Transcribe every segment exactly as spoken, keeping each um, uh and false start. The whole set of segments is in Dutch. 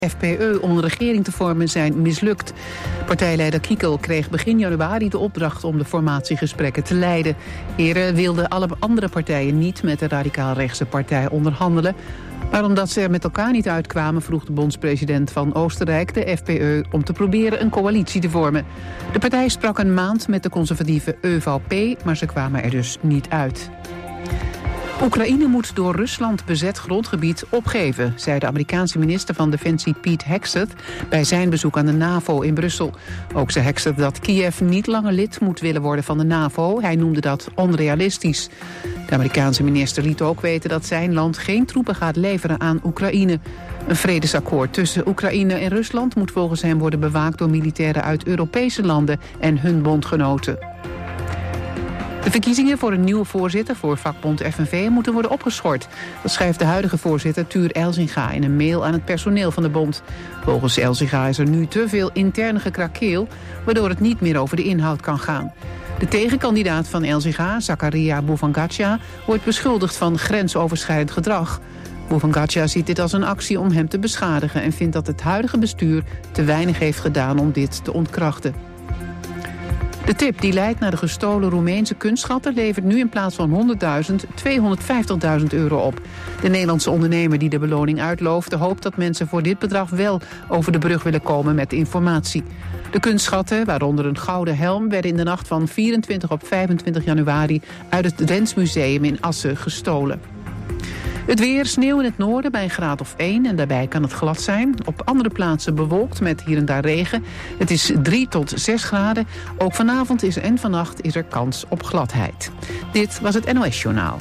F P Ö om een regering te vormen zijn mislukt. Partijleider Kickel kreeg begin januari de opdracht om de formatiegesprekken te leiden. Eerder wilden alle andere partijen niet met de radicaal-rechtse partij onderhandelen. Maar omdat ze er met elkaar niet uitkwamen, vroeg de bondspresident van Oostenrijk, de F P Ö, om te proberen een coalitie te vormen. De partij sprak een maand met de conservatieve Ö V P, maar ze kwamen er dus niet uit. Oekraïne moet door Rusland bezet grondgebied opgeven, zei de Amerikaanse minister van Defensie Pete Hegseth bij zijn bezoek aan de NAVO in Brussel. Ook zei Hegseth dat Kiev niet langer lid moet willen worden van de NAVO. Hij noemde dat onrealistisch. De Amerikaanse minister liet ook weten dat zijn land geen troepen gaat leveren aan Oekraïne. Een vredesakkoord tussen Oekraïne en Rusland moet volgens hem worden bewaakt door militairen uit Europese landen en hun bondgenoten. De verkiezingen voor een nieuwe voorzitter voor vakbond F N V moeten worden opgeschort. Dat schrijft de huidige voorzitter Tuur Elzinga in een mail aan het personeel van de bond. Volgens Elzinga is er nu te veel interne gekrakeel, waardoor het niet meer over de inhoud kan gaan. De tegenkandidaat van Elzinga, Zakaria Bouvangatia, wordt beschuldigd van grensoverschrijdend gedrag. Bouvangatia ziet dit als een actie om hem te beschadigen en vindt dat het huidige bestuur te weinig heeft gedaan om dit te ontkrachten. De tip die leidt naar de gestolen Roemeense kunstschatten levert nu in plaats van honderdduizend tweehonderdvijftigduizend euro op. De Nederlandse ondernemer die de beloning uitloofde hoopt dat mensen voor dit bedrag wel over de brug willen komen met informatie. De kunstschatten, waaronder een gouden helm, werden in de nacht van vierentwintig op vijfentwintig januari uit het Drents Museum in Assen gestolen. Het weer, sneeuw in het noorden bij een graad of één en daarbij kan het glad zijn. Op andere plaatsen bewolkt met hier en daar regen. Het is drie tot zes graden. Ook vanavond is en vannacht is er kans op gladheid. Dit was het N O S-journaal.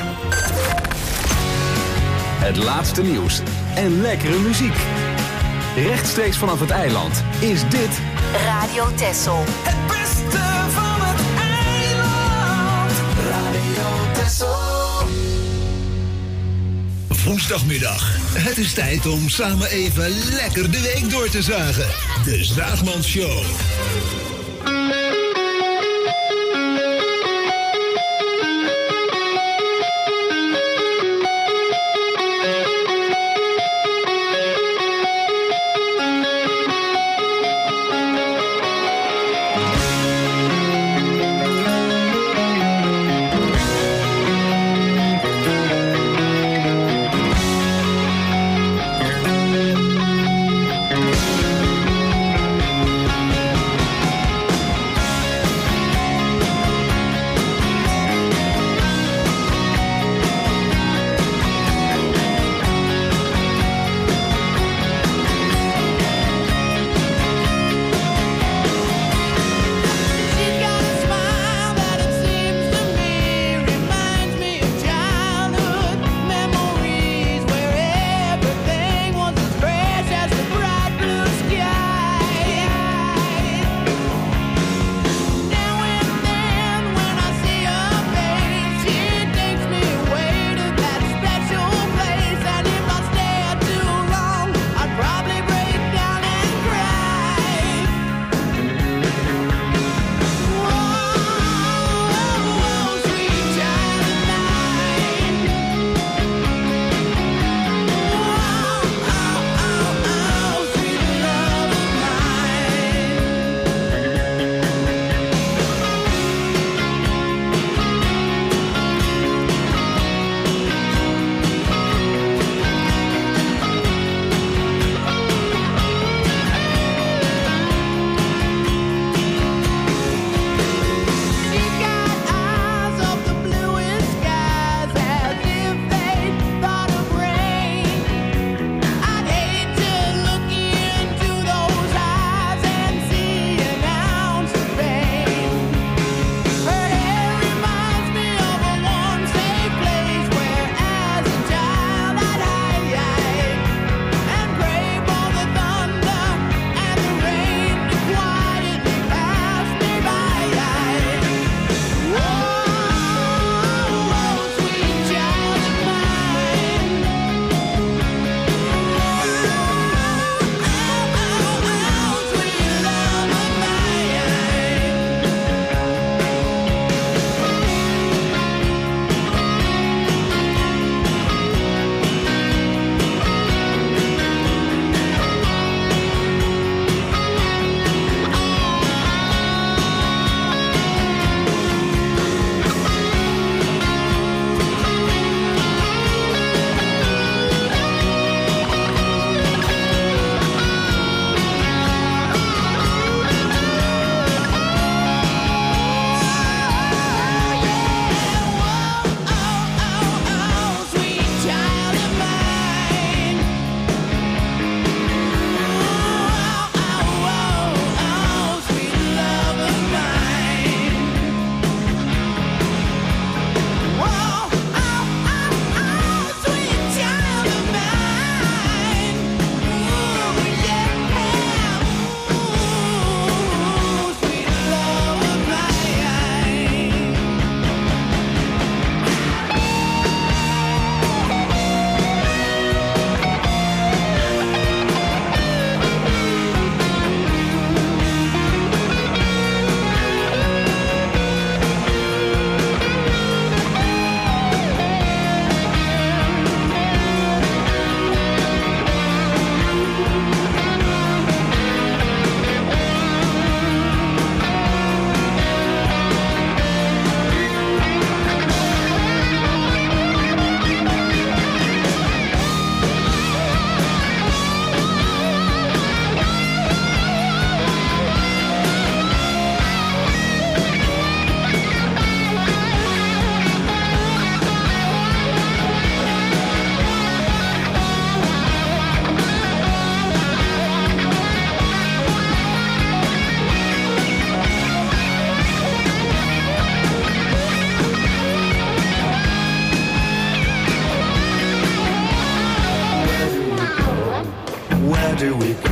Het laatste nieuws en lekkere muziek. Rechtstreeks vanaf het eiland is dit Radio Texel. Het beste van het eiland. Radio Texel. Woensdagmiddag. Het is tijd om samen even lekker de week door te zagen. De Zaagmans Show.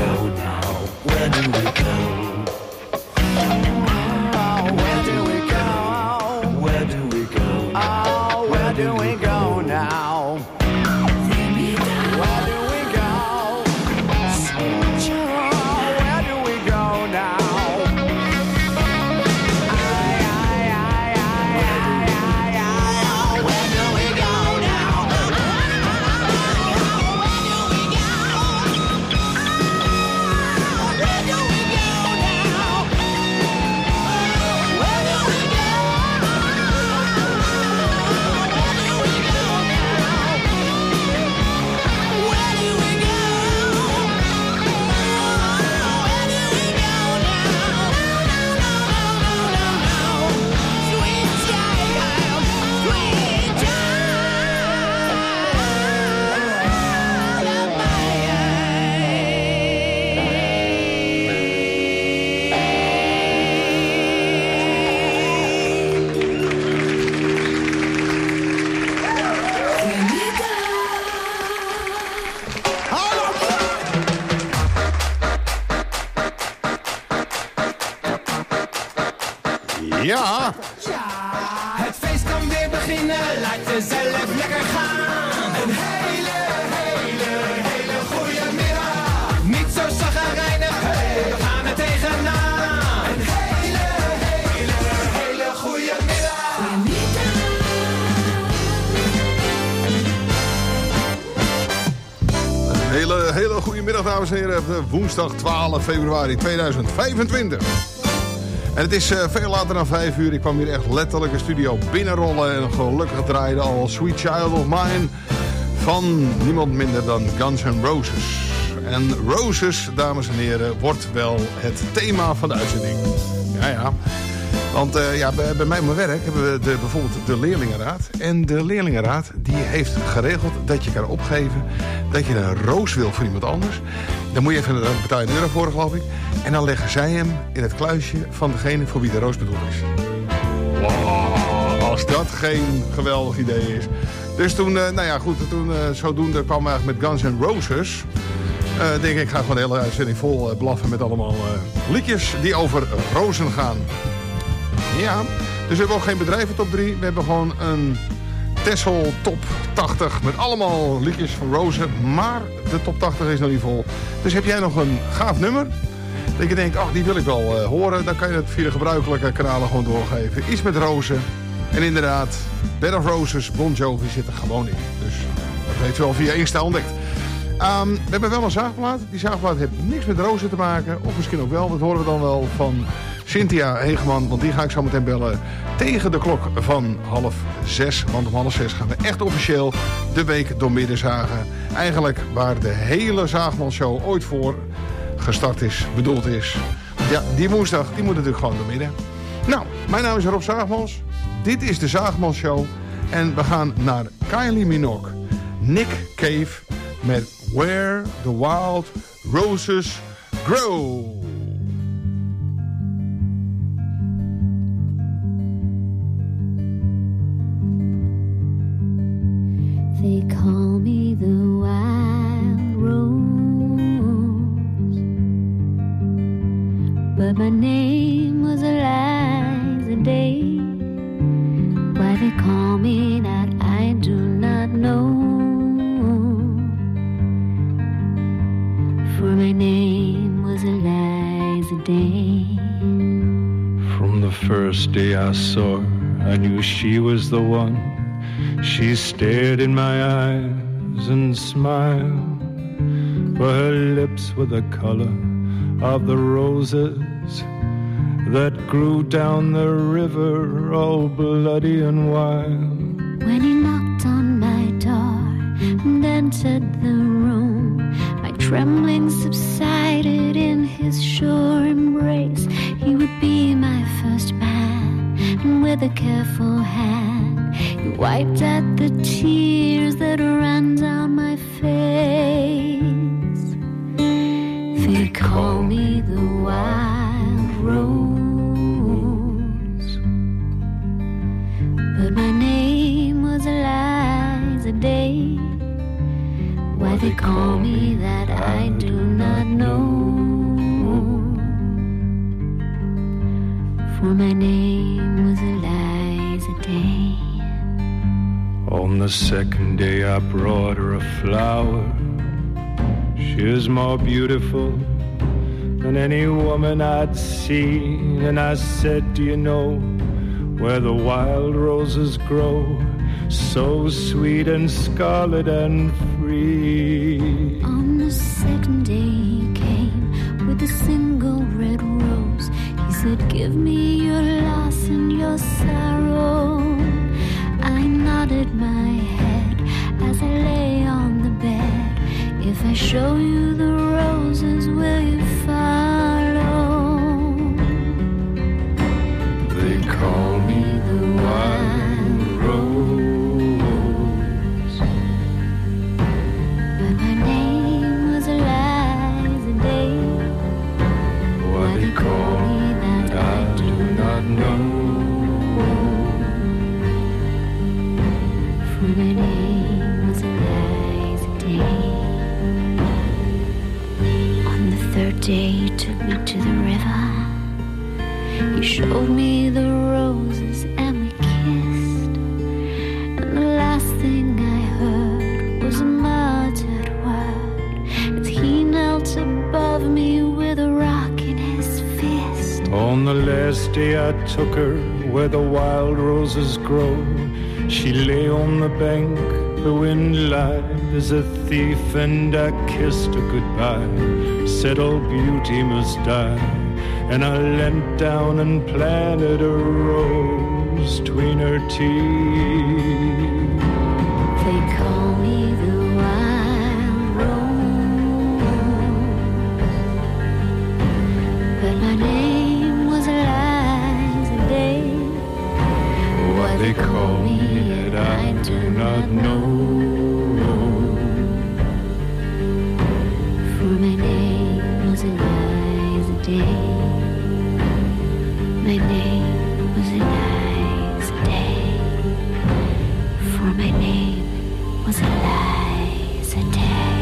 go now? Where do we go? Oh, where do we go? Where do we go? Oh, where do we go now? Where do we go? Where do we go now? Ja. Het feest kan weer beginnen, laat jezelf lekker gaan. Een hele, hele, hele goede middag. Niet zo chagrijnig, hey, we gaan er tegenaan. Een hele, hele, hele goede middag. Een hele, hele goede middag, dames en heren. Woensdag twaalf februari tweeduizend vijfentwintig. En het is uh, veel later dan vijf uur. Ik kwam hier echt letterlijk een studio binnenrollen. En gelukkig draaide al Sweet Child of Mine van niemand minder dan Guns N' Roses. En Roses, dames en heren, wordt wel het thema van de uitzending. Ja, ja. Want uh, ja, bij, bij mij op mijn werk hebben we de, bijvoorbeeld de leerlingenraad. En de leerlingenraad die heeft geregeld dat je kan opgeven dat je een roos wil voor iemand anders. Dan moet je even een betaal een euro voor, geloof ik. En dan leggen zij hem in het kluisje van degene voor wie de roos bedoeld is. Wow, als dat geen geweldig idee is. Dus toen, uh, nou ja, goed, toen uh, zodoende kwam we eigenlijk met Guns N' Roses. Uh, denk ik, ik ga gewoon de hele uitzending vol uh, blaffen met allemaal uh, liedjes die over rozen gaan. Ja, dus we hebben ook geen bedrijven top drie. We hebben gewoon een Tessel top tachtig met allemaal liedjes van rozen. Maar de top tachtig is nog niet vol. Dus heb jij nog een gaaf nummer dat je denkt, ach, die wil ik wel uh, horen. Dan kan je het via de gebruikelijke kanalen gewoon doorgeven. Iets met rozen. En inderdaad, Bed of Roses, Bon Jovi zit er gewoon in. Dus dat heeft u wel via Insta ontdekt. Um, we hebben wel een zaagplaat. Die zaagplaat heeft niks met rozen te maken. Of misschien ook wel, dat horen we dan wel van Cynthia Hegeman. Want die ga ik zo meteen bellen tegen de klok van half zes. Want om half zes gaan we echt officieel de week door midden zagen. Eigenlijk waar de hele Zaagman-show ooit voor gestart is, bedoeld is. Ja, die woensdag, die moet natuurlijk gewoon door midden. Nou, mijn naam is Rob Zaagmans. Dit is de Zaagman Show. En we gaan naar Kylie Minogue. Nick Cave met Where the Wild Roses Grow. They call me the wild rose, but my name was Eliza Day. Why they call me that I do not know, for my name was Eliza Day. From the first day I saw her, I knew she was the one. She stared in my eyes and smiled, for her lips were the color of the roses that grew down the river, all bloody and wild. When he knocked on my door and entered the room, my trembling subsided in his sure embrace. He would be my first man, and with a careful hand he wiped out the tears that ran down my face. They call me the wild rose, but my name was Eliza Day. why they call me that I do not know. For my name was Eliza Day. On the second day I brought her a flower. She is more beautiful than any woman I'd seen. And I said, do you know where the wild roses grow, so sweet and scarlet and free? On the second day he came with a single red rose. He said, give me your loss and your sorrow. I nodded my head as I lay on the bed. If I show you the roses, will you follow? They call me the wild rose, but my name was Eliza Day. Why they call me that I do not know. For my name was Eliza Day. On the third day he took me to the river. He showed me the roses and we kissed. And the last thing I heard was a muttered word as he knelt above me with a rock in his fist. On the last day I took her where the wild roses grow. She lay on the bank, the wind lied as a thief, and I kissed her goodbye, said all beauty must die. And I leant down and planted a rose tween her teeth. They call me the wild rose, but my name was Eliza Day. Why they call me that I do not know. For my name was Eliza Day. My name was Eliza Day. For my name was Eliza Day.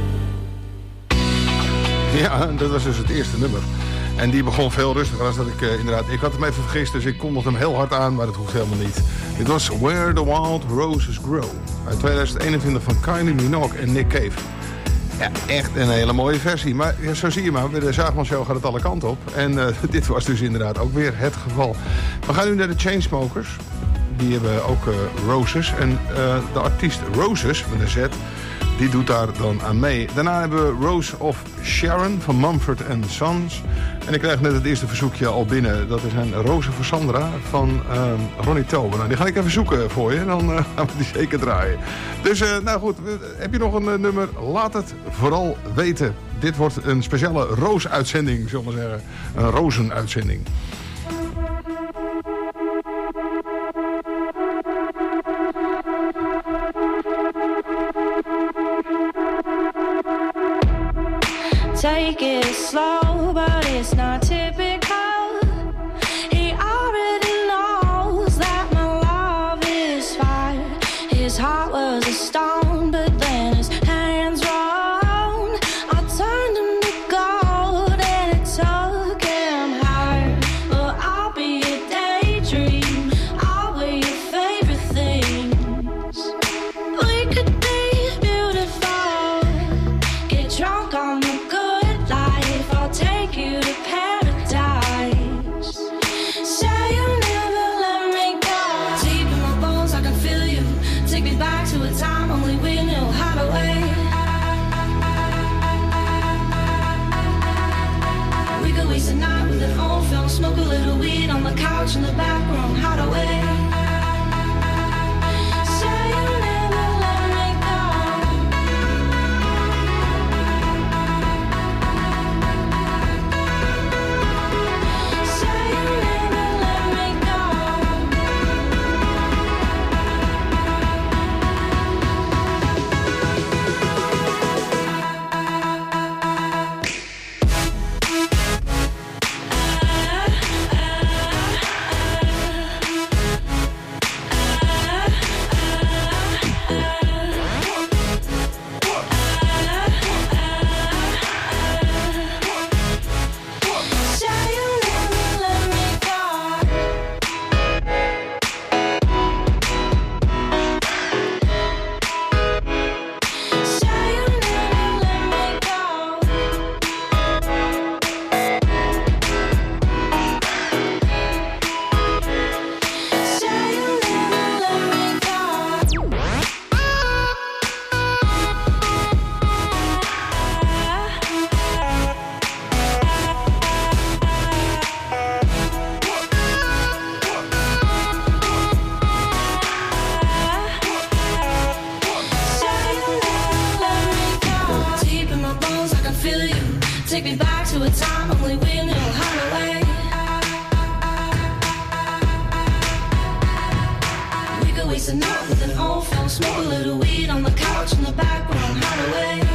Ja, dat was dus het eerste nummer. En die begon veel rustiger dan dat ik uh, inderdaad... Ik had hem even vergist, dus ik kondigde hem heel hard aan, maar dat hoeft helemaal niet. Dit was Where the Wild Roses Grow. Uit tweeduizend eenentwintig van Kylie Minogue en Nick Cave. Ja, echt een hele mooie versie. Maar ja, zo zie je maar, bij de Zaagman Show gaat het alle kanten op. En uh, dit was dus inderdaad ook weer het geval. We gaan nu naar de Chainsmokers. Die hebben ook uh, Roses. En uh, de artiest Roses, met een Z, die doet daar dan aan mee. Daarna hebben we Rose of Sharon van Mumford and Sons. En ik krijg net het eerste verzoekje al binnen. Dat is een Rose voor Sandra van uh, Ronnie Tober. Nou, die ga ik even zoeken voor je. En dan uh, gaan we die zeker draaien. Dus, uh, nou goed. Heb je nog een uh, nummer? Laat het vooral weten. Dit wordt een speciale Roos-uitzending, zullen we maar zeggen. Een Rozen-uitzending. Take it slow, but it's not typical. He already knows that my love is fire. His heart was a stone, but then his hands rolled. I turned him to gold and it took him higher. But I'll be a daydream, I'll wear your favorite things. We could be beautiful, get drunk on the good life. I'll take you to paradise. Say you'll never let me go. Deep in my bones I can feel you. Take me back to a time only we knew how to wait. We could waste a night with an old film, smoke a little weed on the couch in the back room, how to wait. Say you'll never let me go. Say you'll never let me go. back to a time only we knew how to wait. We could waste a night with an old film, smoke a little weed on the couch in the back room, how to wait.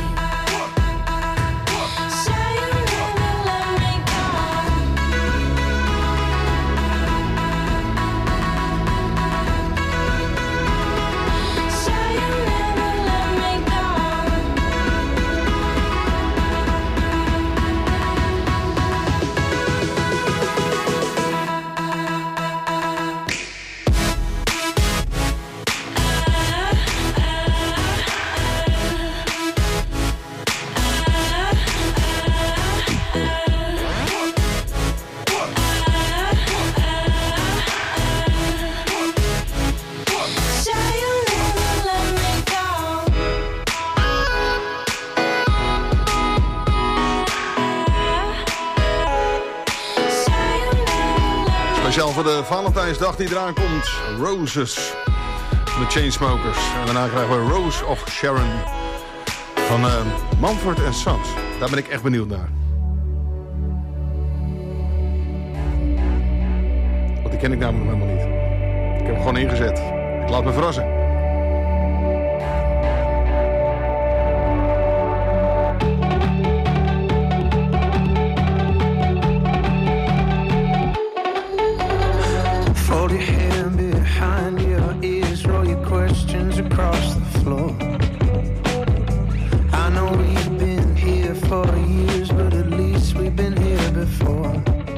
Speciaal voor de Valentijnsdag die eraan komt. Roses van de Chainsmokers. En daarna krijgen we Rose of Sharon van uh, Mumford and Sons. Daar ben ik echt benieuwd naar. Want die ken ik namelijk helemaal niet. Ik heb hem gewoon ingezet. Ik laat me verrassen. Fold your hand behind your ears, roll your questions across the floor. I know we've been here for years, but at least we've been here before.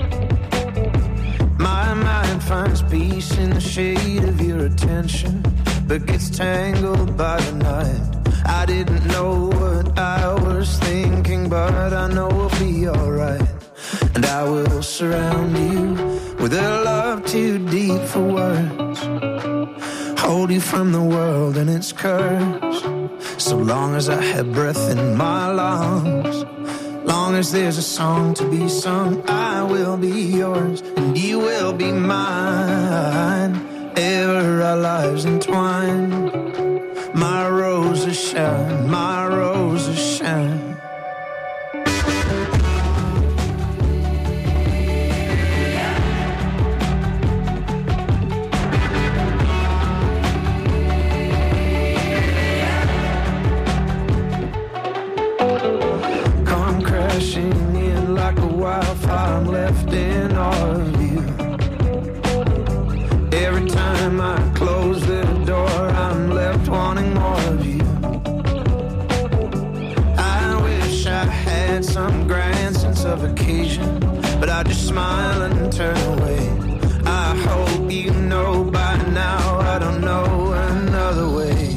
My mind finds peace in the shade of your attention, but gets tangled by the night. I didn't know what I was thinking, but I know we'll be alright. And I will surround you with a love too deep for words. Hold you from the world and its curse. So long as I have breath in my lungs, long as there's a song to be sung, I will be yours and you will be mine. Ever our lives entwined. My roses shine, my roses shine. In like a wildfire, I'm left in awe of you. Every time I close the door, I'm left wanting more of you. I wish I had some grand sense of occasion, but I just smile and turn away. I hope you know by now I don't know another way.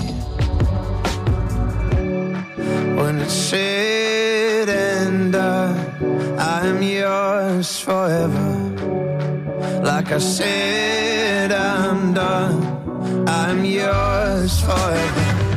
When it's said and done, I'm yours forever. Like I said, I'm done. I'm yours forever.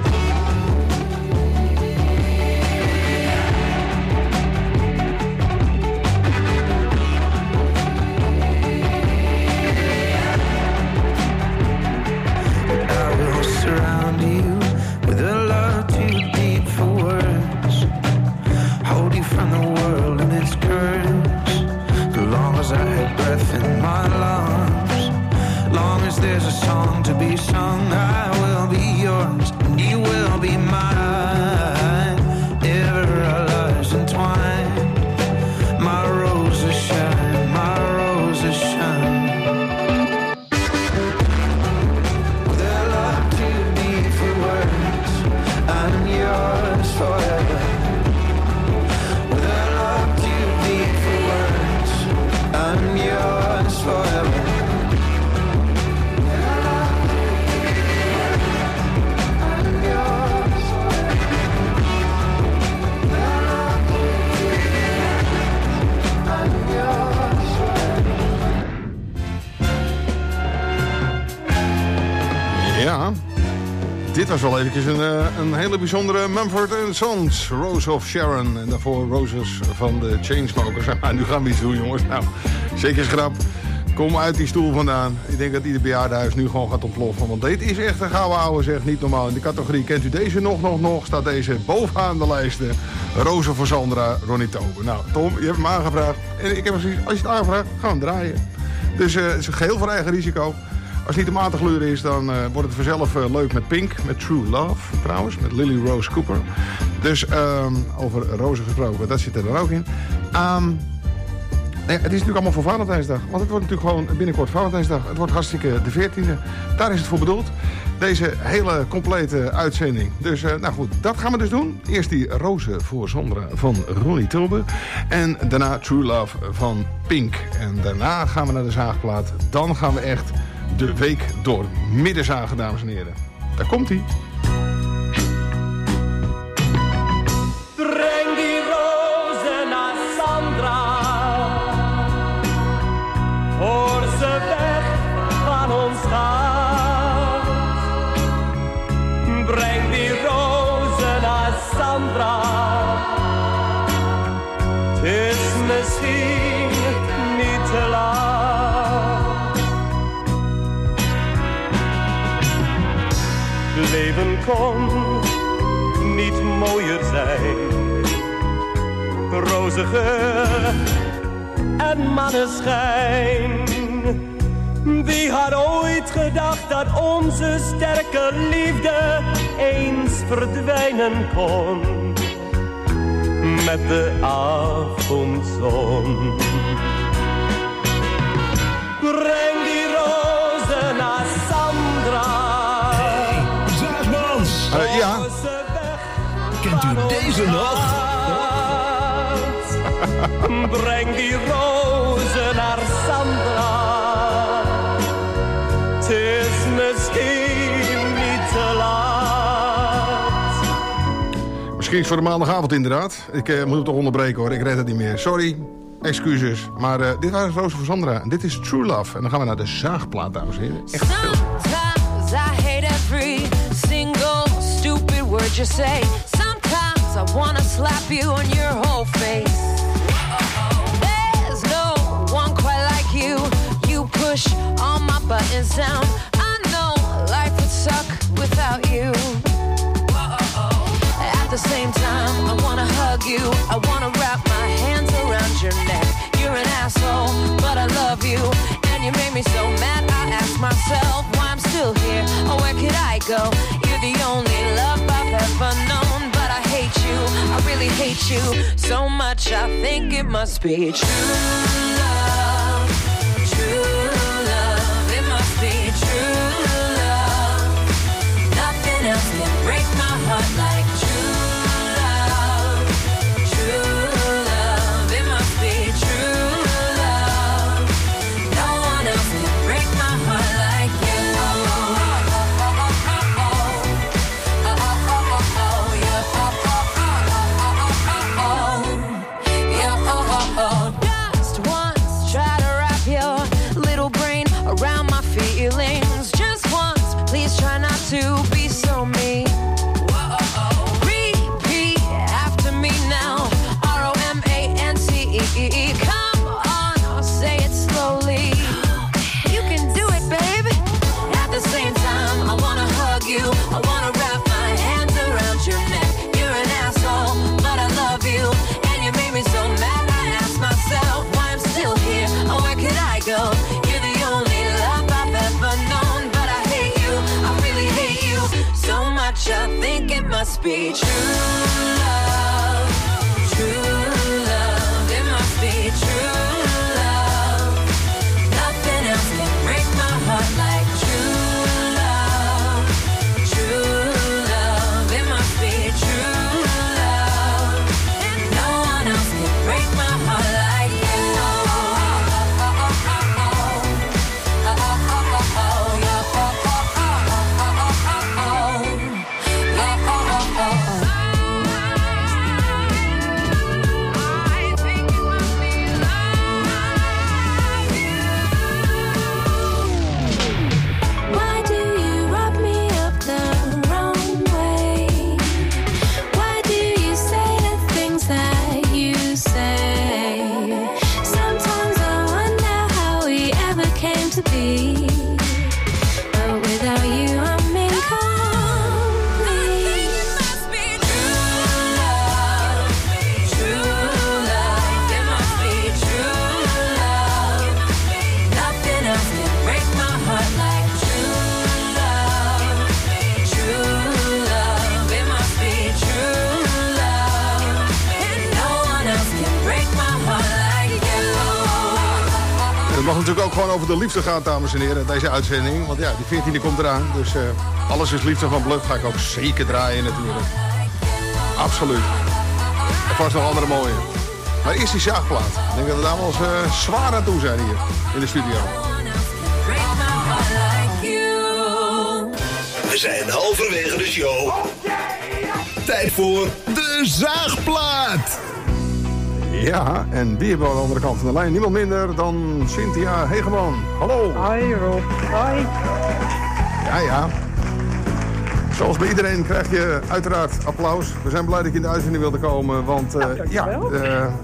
I will surround you with a love too deep for words. Hold you from the world and its curse. As long as I have breath in my lungs, long as there's a song to be sung, I will be yours and you will be mine. Ever our lives entwined. My roses shine, my roses shine. With a love too deep for words, I'm yours forever. I'm yours forever. I'm yours I'm yours Ja, dit was wel eventjes een, een hele bijzondere Mumford and Sons. Rose of Sharon en daarvoor Roses van de Chainsmokers. Maar nu gaan we iets doen, jongens. Nou, zeker schrap. Kom uit die stoel vandaan. Ik denk dat ieder bejaardenhuis nu gewoon gaat ontploffen. Want dit is echt een gouden ouwe, zeg. Niet normaal. In de categorie kent u deze nog, nog, nog. Staat deze bovenaan de lijsten. Roze voor Sandra, Ronnie Tober. Nou, Tom, je hebt hem aangevraagd. En ik heb precies, als je het aanvraagt, gaan we hem draaien. Dus uh, het is geheel voor eigen risico. Als het niet de matige kleur is, dan uh, wordt het vanzelf uh, leuk met Pink. Met True Love, trouwens. Met Lily Rose Cooper. Dus um, over rozen gesproken, dat zit er dan ook in. Um, nee, het is natuurlijk allemaal voor Valentijnsdag. Want het wordt natuurlijk gewoon binnenkort Valentijnsdag. Het wordt hartstikke de veertiende. Daar is het voor bedoeld. Deze hele complete uitzending. Dus uh, nou goed, dat gaan we dus doen. Eerst die rozen voor Sandra van Ronnie Tober. En daarna True Love van Pink. En daarna gaan we naar de zaagplaat. Dan gaan we echt de week door middenzagen, dames en heren. Daar komt hij. Breng die rozen naar Sandra, voor ze weg van ons gaat. Breng die rozen naar Sandra, het is misschien niet te laat. Leven kon niet mooier zijn, roze geur en maneschijn. Wie had ooit gedacht dat onze sterke liefde eens verdwijnen kon met de avondzon? Breng die rozen naar Sandra. Uh, ja. Kent u deze nog? Breng die rozen naar Sandra, het is misschien niet te laat. Misschien is voor de maandagavond inderdaad. Ik uh, moet het toch onderbreken hoor, ik red het niet meer. Sorry, excuses. Maar uh, dit was Roze voor Sandra en dit is True Love. En dan gaan we naar de zaagplaat, dames en heren. Echt veel. Sometimes I hate every single stupid word you say. Sometimes I wanna slap you on your whole face. There's no one quite like you. You push all my buttons down. I know life would suck without you. At the same time, I wanna hug you. I wanna wrap my hands around your neck. You're an asshole, but I love you. And you made me so mad, I ask myself why I'm still here. Or where could I go? You're the only love I've ever known. But I hate you, I really hate you so much, I think it must be true love. True love, it must be true love. Nothing else can break my heart like true love. True love, it must be true love. No one else can break my heart like you. Around my feelings just once, please try not to be so mean. Repeat after me now, R O M A N C E. Come on, I'll say it slowly. You can do it, baby. At the same time, I wanna hug you. I wanna wrap my hands around your neck. You're an asshole, but I love you. And you made me so mad, I ask myself why I'm still here. Oh, where could I go? You're the only love I've ever known. But I hate you, I really hate you so much, I think it must be true love. True love, it must be true love. Nothing else can break my heart like true love. True love, it must be true love. And no one else can break my heart like you. Het mag natuurlijk ook gewoon over de liefde gaan, dames en heren, deze uitzending. Want ja, die veertiende komt eraan. Dus uh, alles is liefde van Bluff ga ik ook zeker draaien natuurlijk. Absoluut. Er vast nog andere mooie. Maar eerst die zaagplaat. Ik denk dat we daar wel eens uh, zwaar aan toe zijn hier in de studio. We zijn halverwege de show. Tijd voor de zaagplaat. Ja, en die hebben we aan de andere kant van de lijn. Niemand minder dan Cynthia Hegeman. Hallo. Hoi Rob. Hoi. Ja, ja. Zoals bij iedereen krijg je uiteraard applaus. We zijn blij dat je in de uitzending wilde komen. Want uh, ja, uh,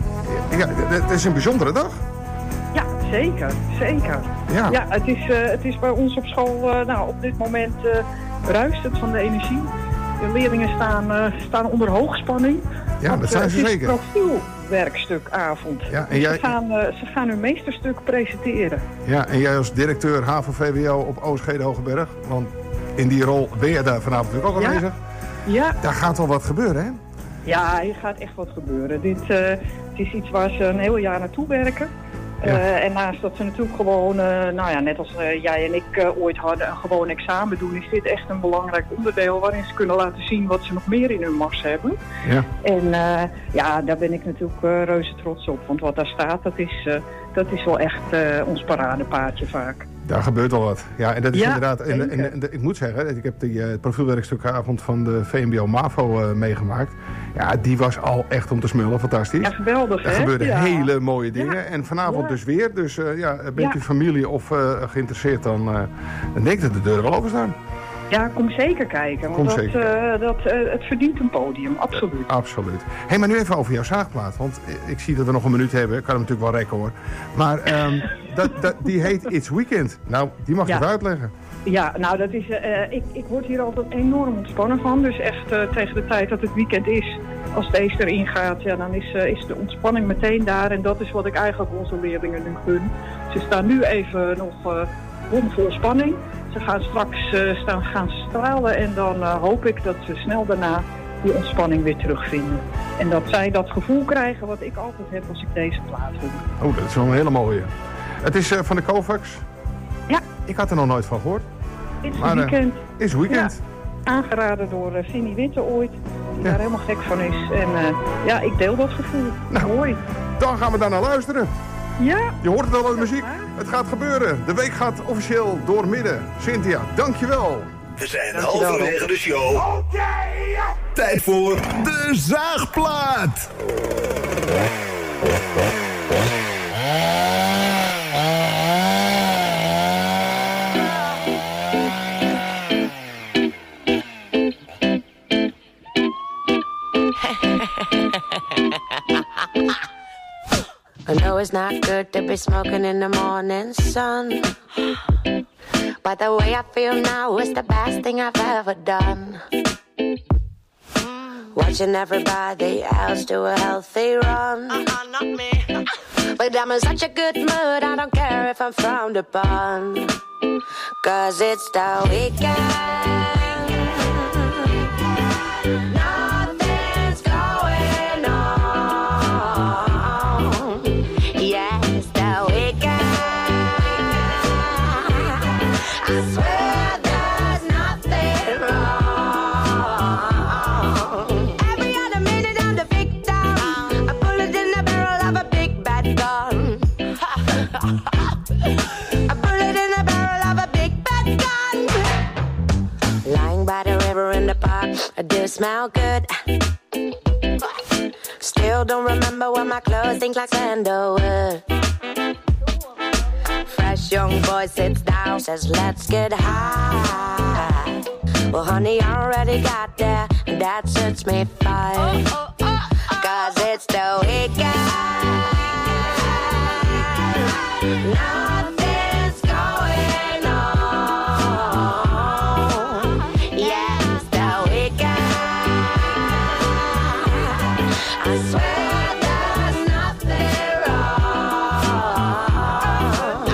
ja, het is een bijzondere dag. Ja, zeker. Zeker. Ja, ja het, is, uh, het is bij ons op school, uh, nou, op dit moment uh, ruist het van de energie. De leerlingen staan, uh, staan onder hoogspanning. Ja, dat zijn ze het zeker. Het is een profielwerkstukavond. Ja, en jij... ze, gaan, uh, ze gaan hun meesterstuk presenteren. Ja, en jij als directeur H A V O V W O op Oostschede Hogeberg. Want in die rol ben je daar vanavond natuurlijk ook aanwezig. Ja. ja. Daar gaat wel wat gebeuren, hè? Ja, er gaat echt wat gebeuren. Dit uh, het is iets waar ze een heel jaar naartoe werken. Ja. Uh, en naast dat ze natuurlijk gewoon, uh, nou ja, net als uh, jij en ik uh, ooit hadden, een gewoon examen doen, is dit echt een belangrijk onderdeel waarin ze kunnen laten zien wat ze nog meer in hun mars hebben. Ja. En uh, ja, daar ben ik natuurlijk uh, reuze trots op, want wat daar staat, dat is, uh, dat is wel echt uh, ons paradepaardje vaak. Daar gebeurt wel wat. Ja, en dat is ja, inderdaad. En, en, en, ik moet zeggen, ik heb die uh, profielwerkstukavond van de V M B O MAVO uh, meegemaakt. Ja, die was al echt om te smullen, fantastisch. Ja, geweldig, hè? Er gebeurden ja. hele mooie dingen. Ja. En vanavond ja. dus weer. Dus uh, ja, bent ja. u familie of uh, geïnteresseerd, dan, uh, dan denk ik dat de deuren wel openstaan. Ja, kom zeker kijken. Want kom dat, zeker. Uh, dat, uh, het verdient een podium, absoluut. Ja, absoluut. Hé, hey, maar nu even over jouw zaagplaat. Want ik zie dat we nog een minuut hebben. Ik kan hem natuurlijk wel rekken, hoor. Maar um, dat, dat, die heet It's Weekend. Nou, die mag je ja. even uitleggen. Ja, nou, dat is, uh, ik, ik word hier altijd enorm ontspannen van. Dus echt uh, tegen de tijd dat het weekend is, als het Easter ingaat, ja, dan is, uh, is de ontspanning meteen daar. En dat is wat ik eigenlijk onze leerlingen nu gun. Ze staan nu even nog uh, bomvol spanning. Ze gaan straks uh, staan, gaan stralen en dan uh, hoop ik dat ze snel daarna die ontspanning weer terugvinden. En dat zij dat gevoel krijgen wat ik altijd heb als ik deze plaat hoor. Oh, dat is wel een hele mooie. Het is uh, van de Kovacs. Ja. Ik had er nog nooit van gehoord. It's maar, Weekend. Uh, It's Weekend. Ja. Aangeraden door uh, Vinnie Witte ooit, die ja. daar helemaal gek van is. En uh, ja, ik deel dat gevoel. Nou, mooi. Dan gaan we daar naar luisteren. Ja. Je hoort het al aan de muziek. Het gaat gebeuren. De week gaat officieel door midden. Cynthia, dankjewel. We zijn halverwege de show. Okay. Tijd voor de zaagplaat. I know it's not good to be smoking in the morning sun, but the way I feel now is the best thing I've ever done. Watching everybody else do a healthy run. Uh-uh, not me. But I'm in such a good mood, I don't care if I'm frowned upon, 'cause it's the weekend. I do smell good. Still don't remember what my clothes stink like sandalwood. Fresh young boy sits down, says let's get high. Well honey, I already got there, and that suits me fine. Cause it's the weekend. Nothing's going on. Yeah, it's the weekend. I swear there's nothing wrong.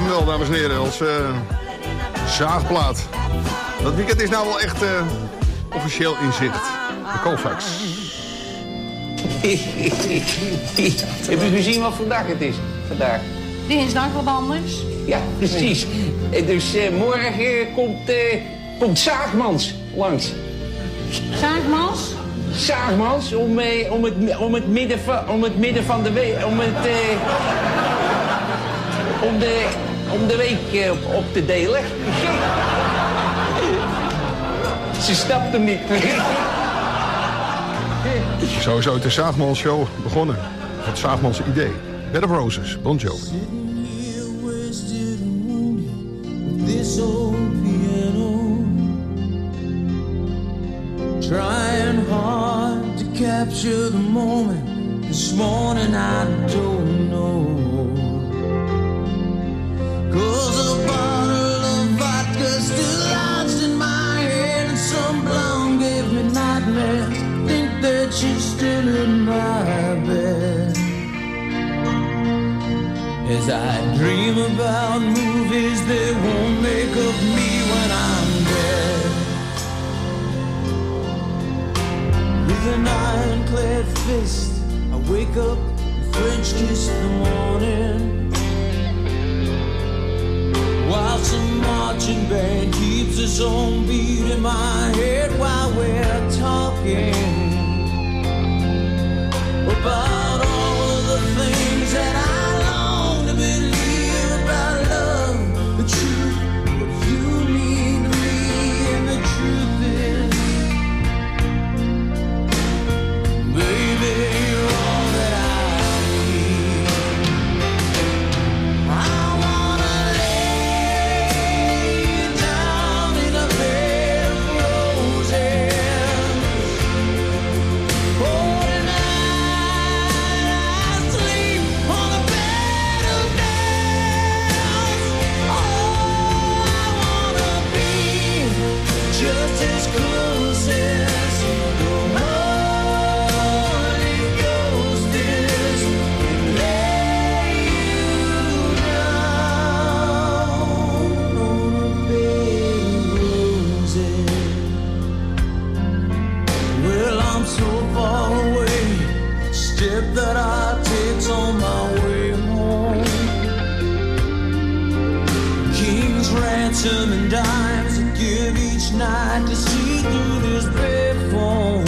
hem wel, dames en heren. Als uh, zaagplaat. Dat weekend is nou wel echt uh, officieel in zicht. De Colfax. Heb je gezien wat vandaag het is? Vandaag. Dinsdag wat anders. Ja, precies. Dus uh, morgen uh, komt, uh, komt Zaagmans langs. Zaagmans? Zaagmans, om, uh, om, het, om, het midden van, om het midden van de week... Om het... Uh, om, de, om de week uh, op, op te delen. Ze snapt hem niet. Sowieso de Zaagmans Show begonnen. Het Zaagmans idee. Bed of Roses, Bon Jovi. This old piano, trying hard to capture the moment. This morning I don't know, 'cause a bottle of vodka still lodged in my head, and some blonde gave me nightmares. Think that she's still in my bed. As I dream about movies they won't make of me when I'm dead. With an ironclad fist I wake up and French kiss the morning, while some marching band keeps its own beat in my head while we're talking about all of the things that I believe about love, the truth, what you mean to me, and the truth is, baby, you're all that I need. I wanna lay you down in a bed of roses. Oh, tonight I sleep on a bed of just as close as the Holy Ghost is, and lay you down on a bed of roses. Well, I'm so far away, step that I take's on my way home. King's ransom and dimes I give each night to see through this bed phone.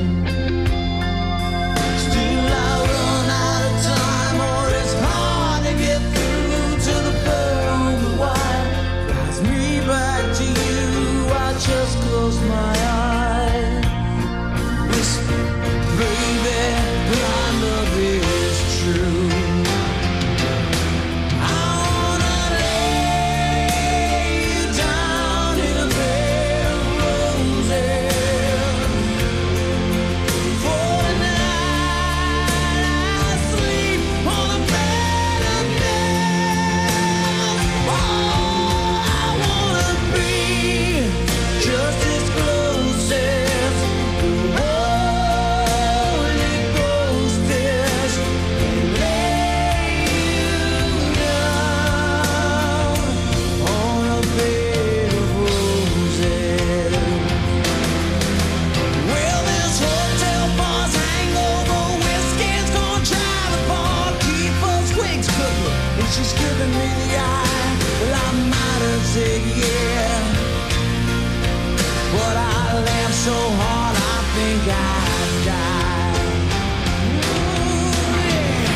Still I run out of time, or it's hard to get through to the pearl of wine. Drives me back to you, I just close my eyes, whisper, baby, I love is true. She's giving me the eye. Well, I might have said yeah, but I laughed so hard I think I'd die. Ooh,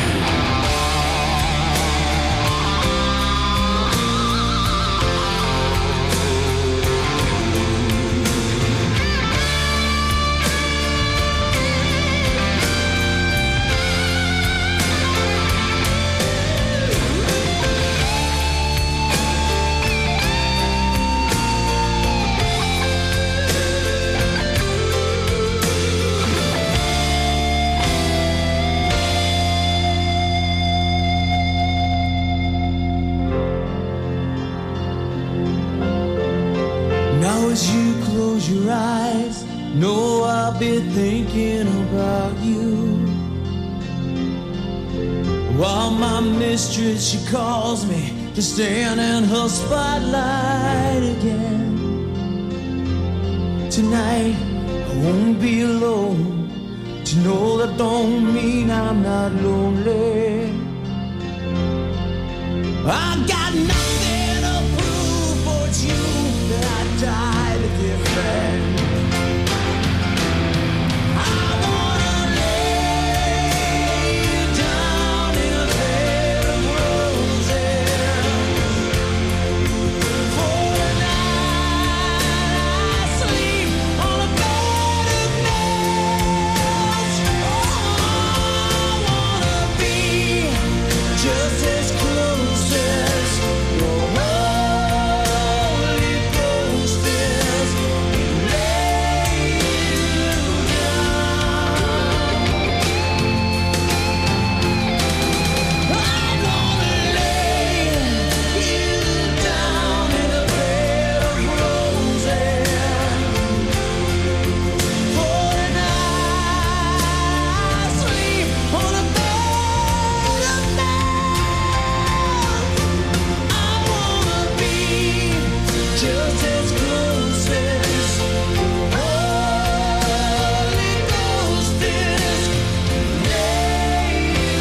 your eyes, know I'll be thinking about you. While my mistress, she calls me, to stand in her spotlight again. Tonight I won't be alone. To know that don't mean I'm not lonely. I got nothing to prove but you that I died a different. I wanna lay you down in a bed of roses. For the night I sleep on a bed of nails. Oh, I wanna be just as close as your Holy Ghost is. Lay you down. I wanna lay you down in a bed of roses. For the night I sleep on a bed of nails. I wanna be just as close as your Holy Ghost is. Lay you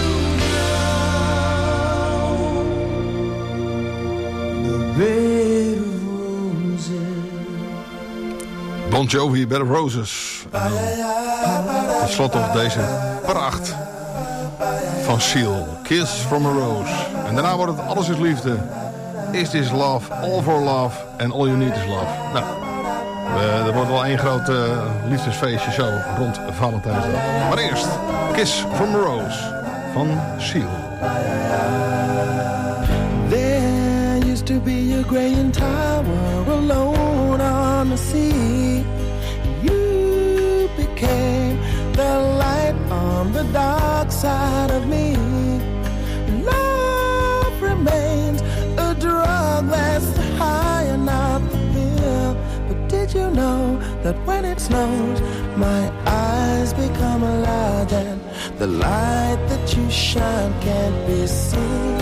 down. The bed of roses. Bon Jovi, Bed of Roses. En dan tot slot nog deze pracht van Seal. Kiss from a Rose. En daarna wordt het Alles is Liefde. Is This Love, All for Love en All You Need Is Love. Nou, eh, er wordt wel één groot eh, liefdesfeestje zo rond Valentijnsdag. Maar eerst Kiss from a Rose van Seal. There used to be a graying tower alone on the sea. You became the light on the dark side of me. Love remains a drug that's high and not the pill. But did you know that when it snows, my eyes become large and the light that you shine can't be seen?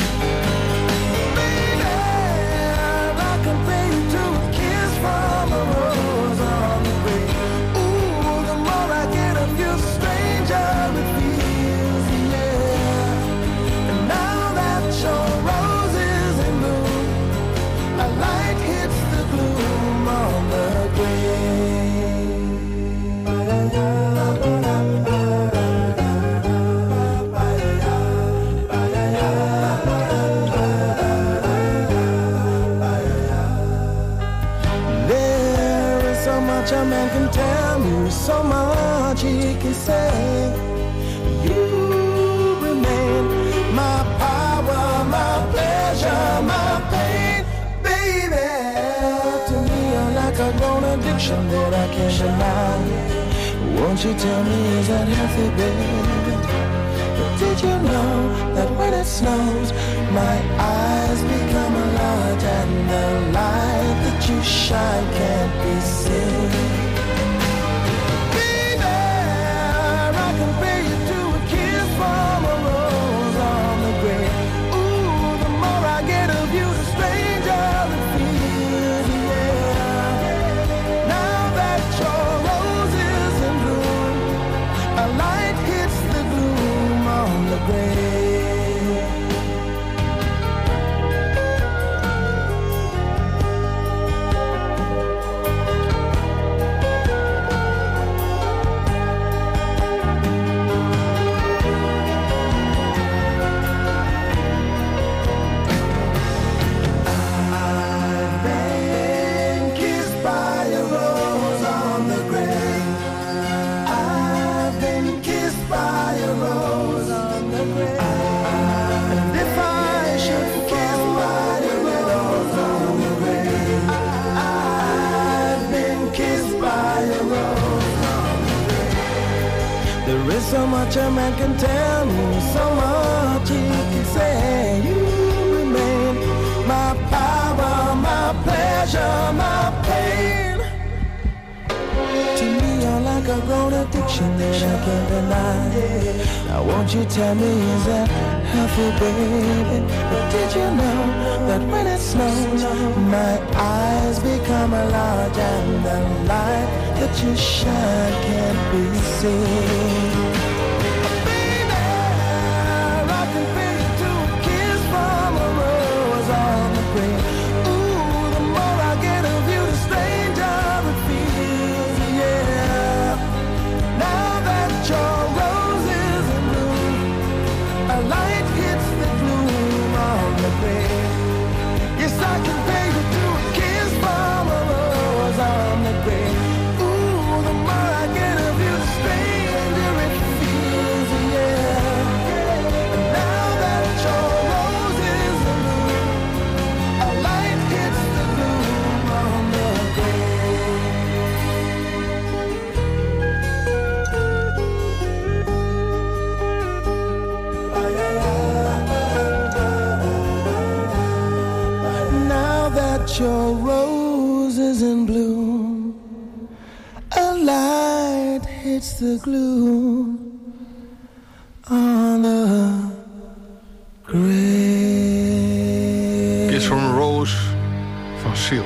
A man can tell you so much, he can say. You remain my power, my pleasure, my pain, baby. To me, you're like a grown addiction that I can't deny. Won't you tell me, is that healthy, baby? But did you know that when it snows, my eyes become large and the light that you shine can't be seen? So much a man can tell me, so much he can say. You remain my power, my pleasure, my pain. To me, you're like a grown addiction that I can't deny. Now won't you tell me, is that healthy, baby? But did you know that when it snows, my eyes become large and the light that you shine can't be seen? Baby, I can pay you to a kiss from a rose on the grave. Ooh, the more I get of you, the stranger it feels, yeah. Now that your rose is in bloom, a light hits the gloom on the grave. Yes, I can pay you to a kiss from a rose on the grave. Ooh, the more I get of you, the stranger it feels, yeah. And now that your rose is in bloom, a light hits the gloom on the grave. Now that your rose is in bloom, a light hits the gloom on the grave. Kiss from a Rose van Seal.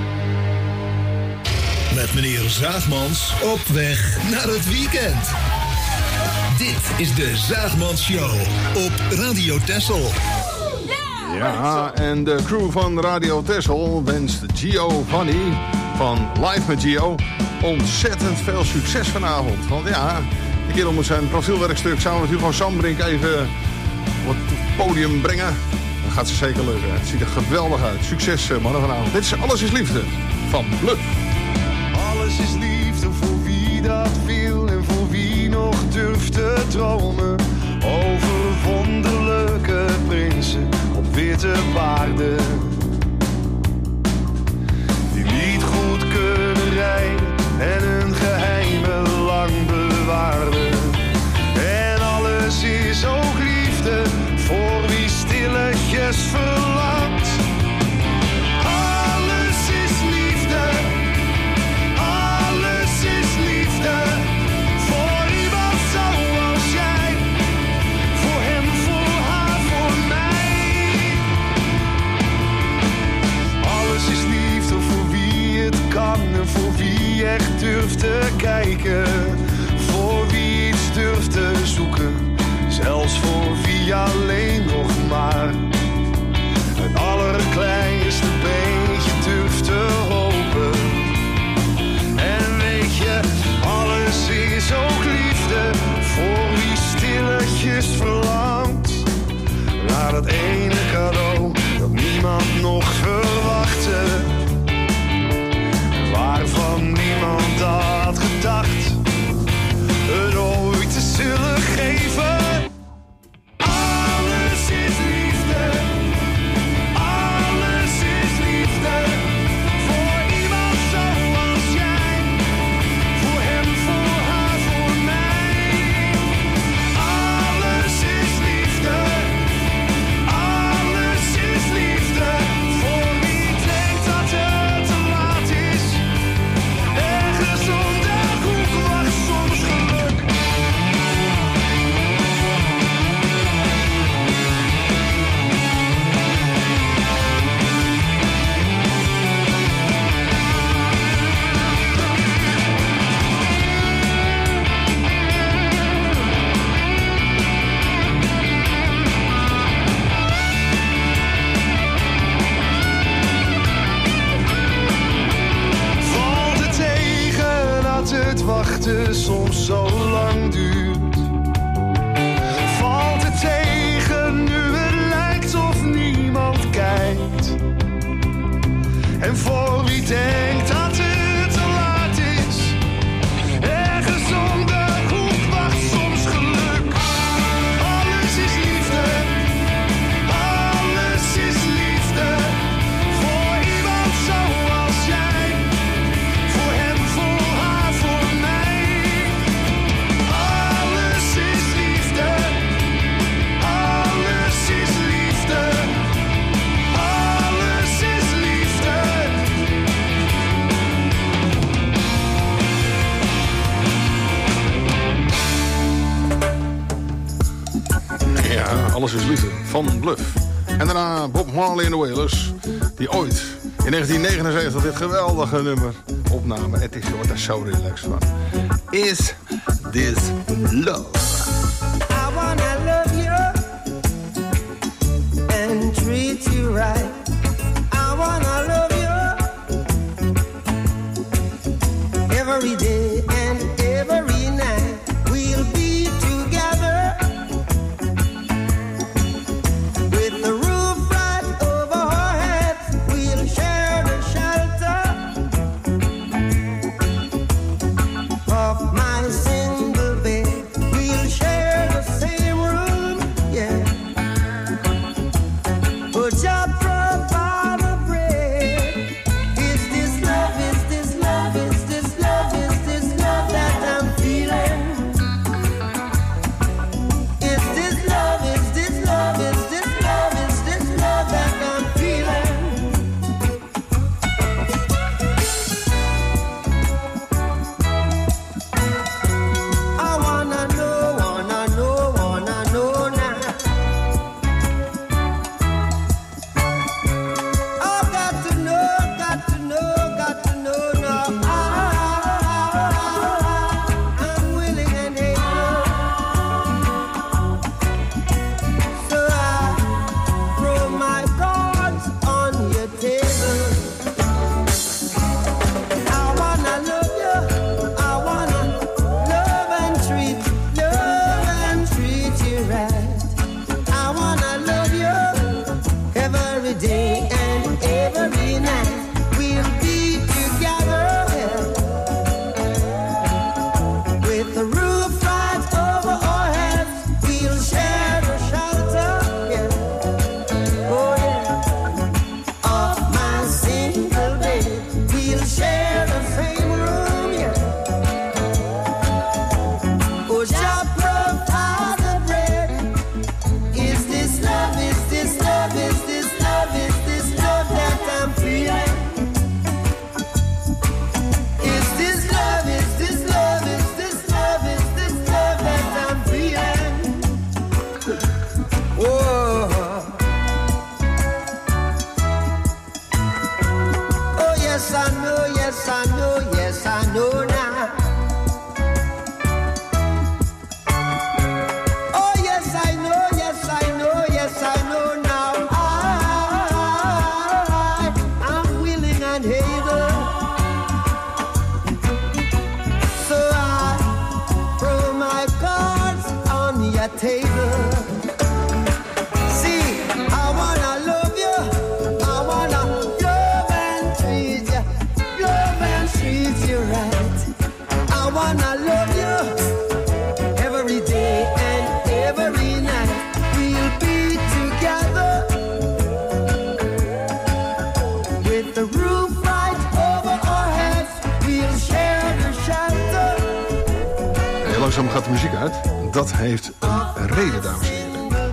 Met meneer Zaagmans op weg naar het weekend. Dit is de Zaagmans Show op Radio Texel. Ja, en de crew van Radio Texel wenst Giovanni van Live met Gio ontzettend veel succes vanavond. Want ja, de kerel moet zijn profielwerkstuk samen met Hugo Sambrink even op het podium brengen. Dat gaat ze zeker lukken. Het ziet er geweldig uit. Succes mannen vanavond. Dit is Alles is Liefde van Bluff. Alles is liefde voor wie dat wil en voor wie nog durft te dromen. Over wonderlijke prinsen op witte paarden. Die niet goed kunnen rijden en hun geheimen lang bewaarden. En alles is ook liefde voor wie stilletjes verlangt. Alles is liefde, alles is liefde. Voor iemand zoals jij, voor hem, voor haar, voor mij. Alles is liefde voor wie het kan en voor wie echt durft te kijken. Voor wie iets durft te zoeken, zelfs voor wie alleen nog maar het allerkleinste beetje durft te hopen. En weet je, alles is ook liefde voor wie stilletjes verlangt naar dat ene cadeau dat niemand nog verwachtte, waarvan niemand had gedacht het ooit te zullen geven. Alles is liefde, alles is liefde. Voor iemand zoals jij, voor hem, voor haar, voor mij. Alles is liefde, alles is liefde. Voor wie denkt dat het te laat is, ergens om de hoek wacht soms geluk. Valt het tegen dat het wachten soms zo lang duurt? Valt het tegen nu het lijkt of niemand kijkt? En voor wie denkt dat het te laat is, ergens om de hoek wacht soms geluk. Alles is liefde, alles is liefde. Voor iemand zoals jij, voor hem, voor haar, voor mij. Alles is liefde van Bluff. En daarna Bob Marley en de Wailers, die ooit in negentien negenenzeventig dit geweldige nummer opnamen. Het is, je wordt daar zo relaxed van. Is This Love? I wanna love you and treat you right. I wanna love you every day and every night. We'll be together with the roof right over our heads. We'll share the shelter of my single bed. We'll share the same room, yeah. But your provide the bread. Is this love? Is this love? Is this love? Is this love that I'm feeling? Is this love? Is this love? Is this love? Is this love that I'm feeling? I wanna know, wanna know, wanna know now. I've got to know, got to know, got to know now. I, I'm willing and able. So I throw my cards on your table. I wanna love you. I wanna love and treat, love and treat you right. I wanna love you every day and every night. We'll be together with the roof right over our heads. We'll share the shelter, yeah. Oh yeah, of my single bed. We'll share the same room, yeah. Oh, Jah provide the bread. Is this love? Is this love? Is this love? Is this love that I'm feeling? Is this love? Is this love? Is this love? Is this love that I'm feeling? Whoa. Oh yes, I know, yes, I know, yes, I know now. Oh yes, I know, yes, I know, yes, I know now. I, I'm willing and able. So I throw my cards on your table. See, I wanna love you. I wanna love and treat you, love and treat you right. I wanna love you every day and every night. We'll be together with the roof right over our heads. We'll share the shelter. Heel langzaam gaat de muziek uit. Dat heeft een reden, dames en heren.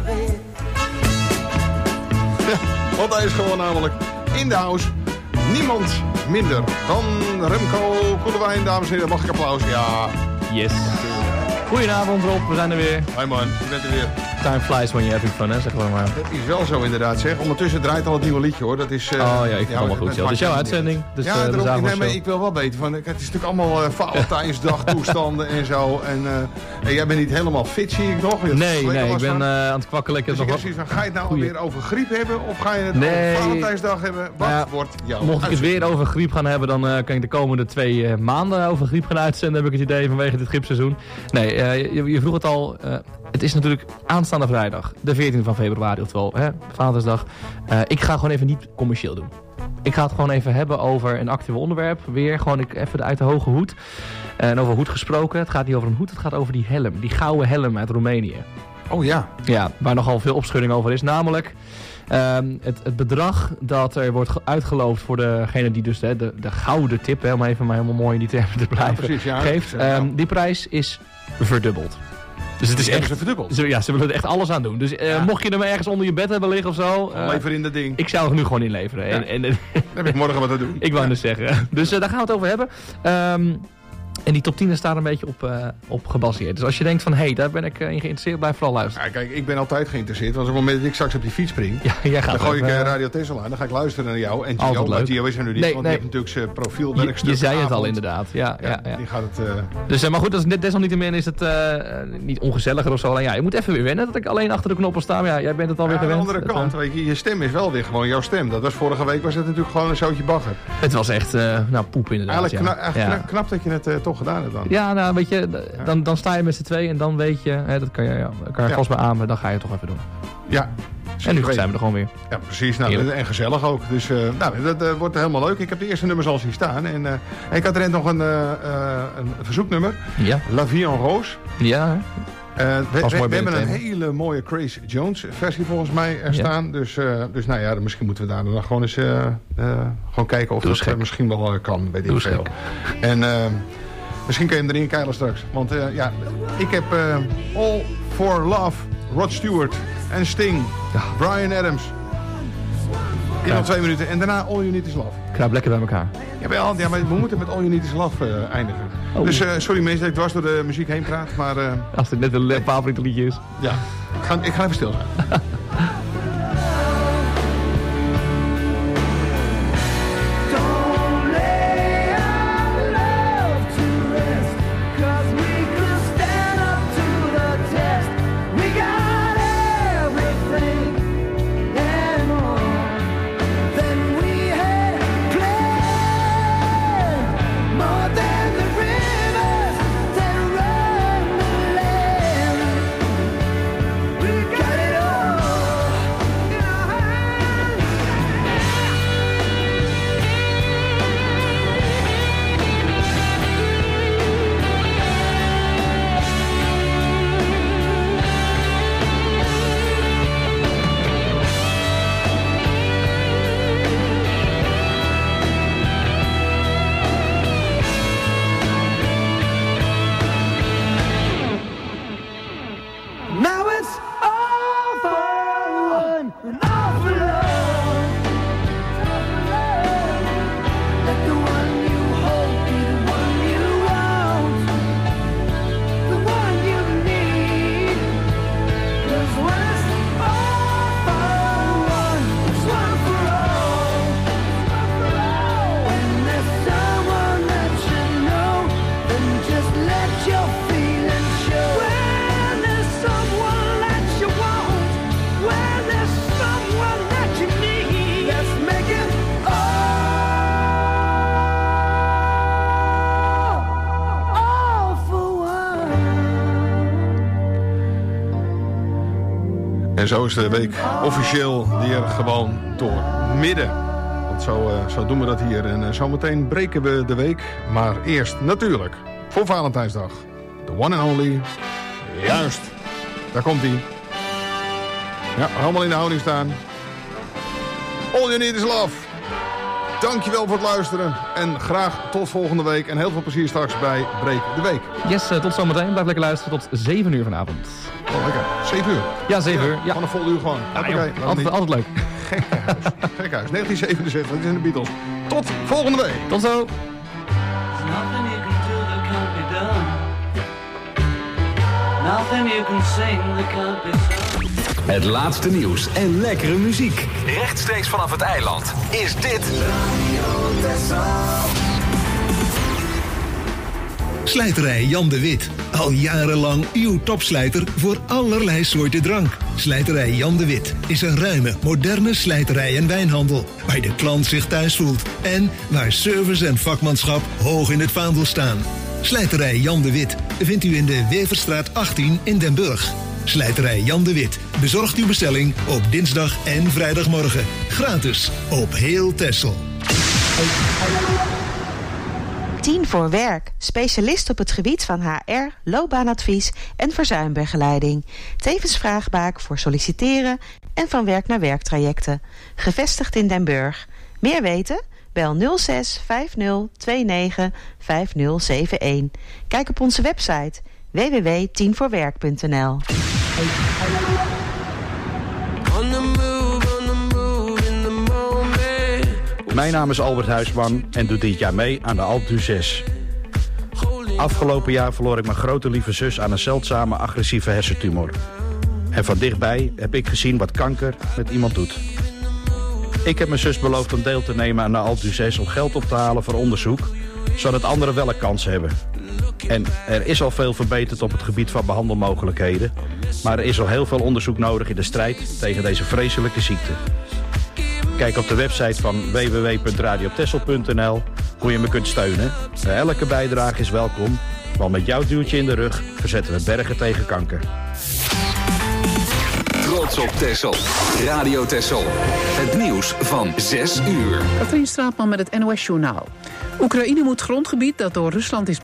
Ja, want hij is gewoon namelijk in de house. Niemand minder dan Remco Koelewijn, dames en heren. Mag ik applaus? Ja. Yes. Goedenavond Rob, we zijn er weer. Hoi man, je bent er weer. Time flies when you're having fun, hè, zeg maar. maar. Dat is wel zo inderdaad, zeg. Ondertussen draait al het nieuwe liedje, hoor. Dat is, uh, oh ja, ik vind het allemaal goed. Het Het is jouw uitzending. Dus, ja, uh, daarom, de nee, maar ik wil wel weten. Van, het is natuurlijk allemaal uh, Valentijnsdag toestanden en zo. En, uh, en jij bent niet helemaal fit, zie ik nog. Nee, nee, ik ben uh, aan het kwakkelen. Dus nog ik heb van, ga je het nou Goeie. weer over griep hebben? Of ga je het nee. over Valentijnsdag hebben? Wat ja, wordt jouw Mocht ik het weer over griep gaan hebben, dan uh, kan ik de komende twee uh, maanden over griep gaan uitzenden, heb ik het idee, vanwege dit griepseizoen. Nee, uh, je, je vroeg het al. Uh, het is natuurlijk aanstaande vrijdag, de veertiende van februari, oftewel hè, Vadersdag. Uh, ik ga gewoon even niet commercieel doen. Ik ga het gewoon even hebben over een actueel onderwerp. Weer gewoon ik, even uit de hoge hoed. Uh, en over hoed gesproken. Het gaat niet over een hoed, het gaat over die helm. Die gouden helm uit Roemenië. Oh ja. Ja, waar nogal veel opschudding over is. Namelijk um, het, het bedrag dat er wordt uitgeloofd voor degene die dus hè, de, de gouden tip, hè, om even maar helemaal mooi in die termen te blijven, ja, precies, ja, geeft. Ja. Um, die prijs is verdubbeld. Dus het is echt verdubbeld. Ze, ja, ze willen er echt alles aan doen. Dus uh, ja. mocht je er ergens onder je bed hebben liggen of zo. Uh, Lever in dat ding. Ik zou het nu gewoon inleveren. Ja. En, en, dan heb ik morgen wat te doen. Ik wou ja. dus zeggen. Dus uh, daar gaan we het over hebben. Um, En die top tien is daar een beetje op, uh, op gebaseerd. Dus als je denkt van, hé, hey, daar ben ik uh, in geïnteresseerd, blijf vooral luisteren. Ja, kijk, ik ben altijd geïnteresseerd. Want op het moment dat ik straks op die fiets spring, ja, jij gaat dan gooi even, ik uh, Radio Tesla aan. Dan ga ik luisteren naar jou. En Altijd Gio, maar leuk. Gio is er nu niet, Nee, want nee. die heeft natuurlijk zijn profielwerkstuk. Je, je zei het avond. al inderdaad. Ja, ja, ja, ja. Die gaat het... Uh... Dus, uh, maar goed, dat is net, desalniettemin is het uh, niet ongezelliger of zo. Alleen, ja, je moet even weer wennen dat ik alleen achter de knoppen sta. Maar ja, jij bent het alweer ja, gewend. Aan de andere kant, het, uh... weet je, je stem is wel weer gewoon jouw stem. Dat was vorige week was het natuurlijk gewoon een zootje bagger. Het was echt, uh, nou, poep inderdaad. Eigenlijk, ja. kna eigenlijk ja. knap, knap dat je het uh, toch gedaan hebt dan. Ja, nou, weet je, dan, dan sta je met z'n tweeën en dan weet je, hè, dat kan je, ja, kan je ja. vast bij aan, maar dan ga je het toch even doen. Ja. En nu zijn we er gewoon weer. Ja, precies. Nou, en gezellig ook. Dus uh, nou, dat uh, wordt helemaal leuk. Ik heb de eerste nummers al zien staan. En, uh, en ik had er net nog een, uh, uh, een verzoeknummer. Ja. La Vie en Rose. Ja, hè? Uh, we we, we hebben een thema. hele mooie Grace Jones versie volgens mij er staan. Ja. Dus, uh, dus nou ja, misschien moeten we daar dan gewoon eens uh, uh, gewoon kijken of Doe dat uh, misschien wel uh, kan. Weet ik veel. En uh, misschien kun je hem erin keilen straks. Want uh, ja, ik heb uh, All for Love, Rod Stewart en Sting, ja. Bryan Adams. In nog twee minuten. En daarna All You Need Is Love. Kruip lekker bij elkaar. Jawel, ja, maar we moeten met All You Need Is Love uh, eindigen. Oh. Dus uh, sorry mensen dat ik dwars door de muziek heen praat, maar... Uh, Als dit net een favoriete liedje is. Ja, ik ga, ik ga even stil zijn. En zo is de week officieel weer gewoon door midden. Want zo, uh, zo doen we dat hier. En uh, zometeen breken we de week. Maar eerst natuurlijk voor Valentijnsdag. The one and only. Juist. Daar komt hij. Ja, allemaal in de houding staan. All You Need Is Love. Dankjewel voor het luisteren. En graag tot volgende week. En heel veel plezier straks bij Breek de Week. Yes, uh, tot zometeen. Blijf lekker luisteren tot zeven uur vanavond. Oh, lekker. zeven uur? Ja, zeven uur. Ja. Van een vol uur gewoon. Ja, okay, altijd, altijd leuk. Gekhuis. Gekhuis. negentien zevenenzestig. Dat zijn de Beatles. Tot volgende week. Tot zo. Nothing you can do that can't be done. Nothing you can sing that can't be sung. Het laatste nieuws en lekkere muziek. Rechtstreeks vanaf het eiland is dit... Slijterij Jan de Wit. Al jarenlang uw topslijter voor allerlei soorten drank. Slijterij Jan de Wit is een ruime, moderne slijterij en wijnhandel. Waar de klant zich thuis voelt. En waar service en vakmanschap hoog in het vaandel staan. Slijterij Jan de Wit vindt u in de Weverstraat achttien in Den Burg. Slijterij Jan de Wit bezorgt uw bestelling op dinsdag en vrijdagmorgen. Gratis op heel Texel. tien voor werk. Specialist op het gebied van H R, loopbaanadvies en verzuimbegeleiding. Tevens vraagbaak voor solliciteren en van werk naar werktrajecten. Gevestigd in Den Burg. Meer weten? Bel nul zes vijf nul twee negen vijf nul zeven een. Kijk op onze website w w w punt tien voor werk punt n l. Mijn naam is Albert Huisman en doe dit jaar mee aan de Alpe d'Huez. Afgelopen jaar verloor ik mijn grote lieve zus aan een zeldzame agressieve hersentumor. En van dichtbij heb ik gezien wat kanker met iemand doet. Ik heb mijn zus beloofd om deel te nemen aan de Alpe zes om geld op te halen voor onderzoek, zodat anderen wel een kans hebben. En er is al veel verbeterd op het gebied van behandelmogelijkheden, maar er is al heel veel onderzoek nodig in de strijd tegen deze vreselijke ziekte. Kijk op de website van w w w punt radio texel punt n l hoe je me kunt steunen. Elke bijdrage is welkom, want met jouw duwtje in de rug verzetten we bergen tegen kanker. Trots op Texel. Radio Texel. Het nieuws van zes uur. Katrien Straatman met het N O S Journaal. Oekraïne moet grondgebied dat door Rusland is